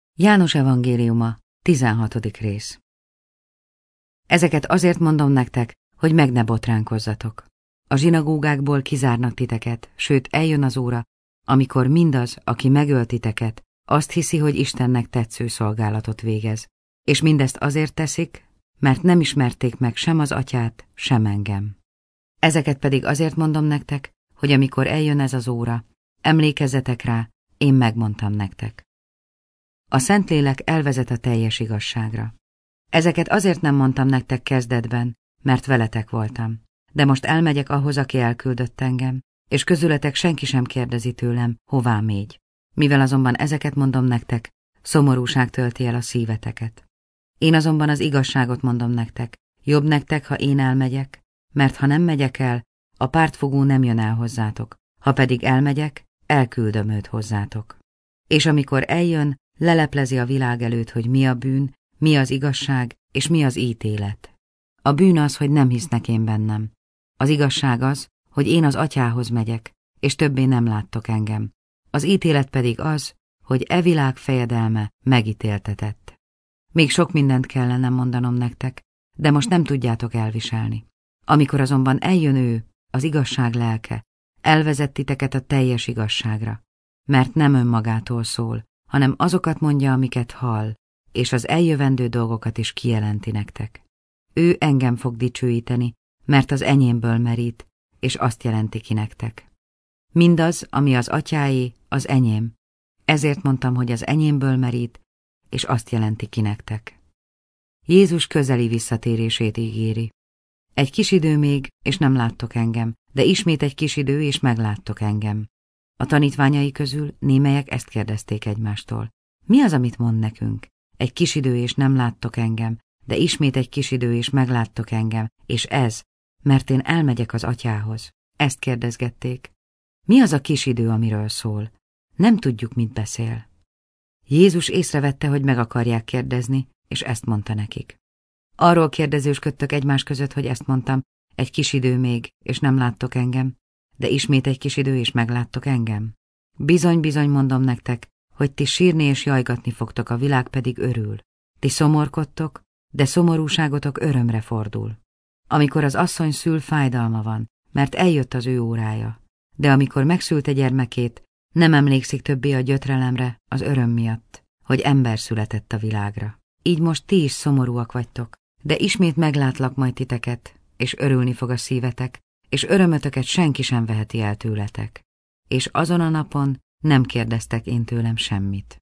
János evangéliuma, 16. rész. Ezeket azért mondom nektek, hogy meg ne botránkozzatok. A zsinagógákból kizárnak titeket, sőt eljön az óra, amikor mindaz, aki megöl titeket, azt hiszi, hogy Istennek tetsző szolgálatot végez. És mindezt azért teszik, mert nem ismerték meg sem az Atyát, sem engem. Ezeket pedig azért mondom nektek, hogy amikor eljön ez az óra, emlékezzetek rá, én megmondtam nektek. A Szentlélek elvezet a teljes igazságra. Ezeket azért nem mondtam nektek kezdetben, mert veletek voltam. De most elmegyek ahhoz, aki elküldött engem, és közületek senki sem kérdezi tőlem, hová mégy. Mivel azonban ezeket mondom nektek, szomorúság tölti el a szíveteket. Én azonban az igazságot mondom nektek, jobb nektek, ha én elmegyek, mert ha nem megyek el, a pártfogó nem jön el hozzátok, ha pedig elmegyek, elküldöm őt hozzátok. És amikor eljön, leleplezi a világ előtt, hogy mi a bűn, mi az igazság, és mi az ítélet. A bűn az, hogy nem hisznek én bennem. Az igazság az, hogy én az Atyához megyek, és többé nem láttok engem. Az ítélet pedig az, hogy e világ fejedelme megítéltetett. Még sok mindent kellene mondanom nektek, de most nem tudjátok elviselni. Amikor azonban eljön ő, az igazság lelke, elvezet titeket a teljes igazságra, mert nem önmagától szól, hanem azokat mondja, amiket hall, és az eljövendő dolgokat is kijelenti nektek. Ő engem fog dicsőíteni, mert az enyémből merít, és azt jelenti ki nektek. Mindaz, ami az Atyáé, az enyém. Ezért mondtam, hogy az enyémből merít, és azt jelenti ki nektek. Jézus közeli visszatérését ígéri. Egy kis idő még, és nem láttok engem, de ismét egy kis idő, és megláttok engem. A tanítványai közül némelyek ezt kérdezték egymástól. Mi az, amit mond nekünk? Egy kis idő, és nem láttok engem, de ismét egy kis idő, és megláttok engem, és ez, mert én elmegyek az Atyához. Ezt kérdezgették. Mi az a kis idő, amiről szól? Nem tudjuk, mit beszél. Jézus észrevette, hogy meg akarják kérdezni, és ezt mondta nekik. Arról kérdezősködtök egymás között, hogy ezt mondtam, egy kis idő még, és nem láttok engem, de ismét egy kis idő, és megláttok engem. Bizony-bizony mondom nektek, hogy ti sírni és jajgatni fogtok, a világ pedig örül. Ti szomorkodtok, de szomorúságotok örömre fordul. Amikor az asszony szül, fájdalma van, mert eljött az ő órája, de amikor megszülte gyermekét, nem emlékszik többé a gyötrelemre az öröm miatt, hogy ember született a világra. Így most ti is szomorúak vagytok, de ismét meglátlak majd titeket, és örülni fog a szívetek, és örömötöket senki sem veheti el tőletek. És azon a napon nem kérdeztek én tőlem semmit.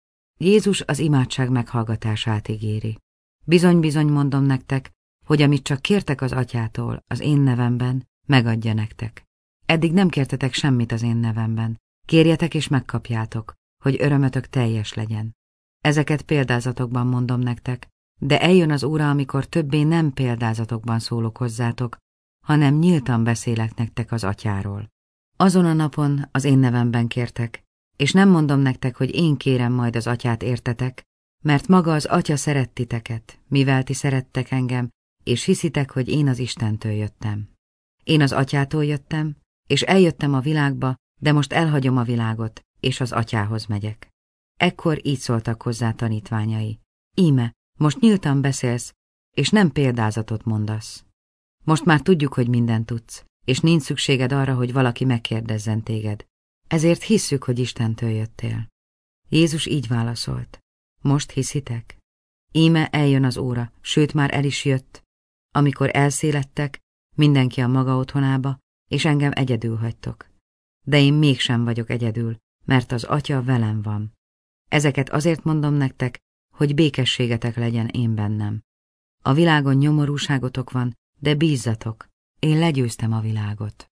Jézus az imádság meghallgatását ígéri. Bizony-bizony mondom nektek, hogy amit csak kértek az Atyától az én nevemben, megadja nektek. Eddig nem kértetek semmit az én nevemben. Kérjetek és megkapjátok, hogy örömötök teljes legyen. Ezeket példázatokban mondom nektek, de eljön az óra, amikor többé nem példázatokban szólok hozzátok, hanem nyíltan beszélek nektek az Atyáról. Azon a napon az én nevemben kértek, és nem mondom nektek, hogy én kérem majd az Atyát értetek, mert maga az Atya szeret titeket, mivel ti szerettek engem, és hiszitek, hogy én az Istentől jöttem. Én az Atyától jöttem, és eljöttem a világba, de most elhagyom a világot, és az Atyához megyek. Ekkor így szóltak hozzá tanítványai. Íme, most nyíltan beszélsz, és nem példázatot mondasz. Most már tudjuk, hogy mindent tudsz, és nincs szükséged arra, hogy valaki megkérdezzen téged. Ezért hisszük, hogy Istentől jöttél. Jézus így válaszolt. Most hiszitek? Íme eljön az óra, sőt már el is jött, amikor elszélettek, mindenki a maga otthonába, és engem egyedül hagytok. De én mégsem vagyok egyedül, mert az Atya velem van. Ezeket azért mondom nektek, hogy békességetek legyen én bennem. A világon nyomorúságotok van, de bízzatok, én legyőztem a világot.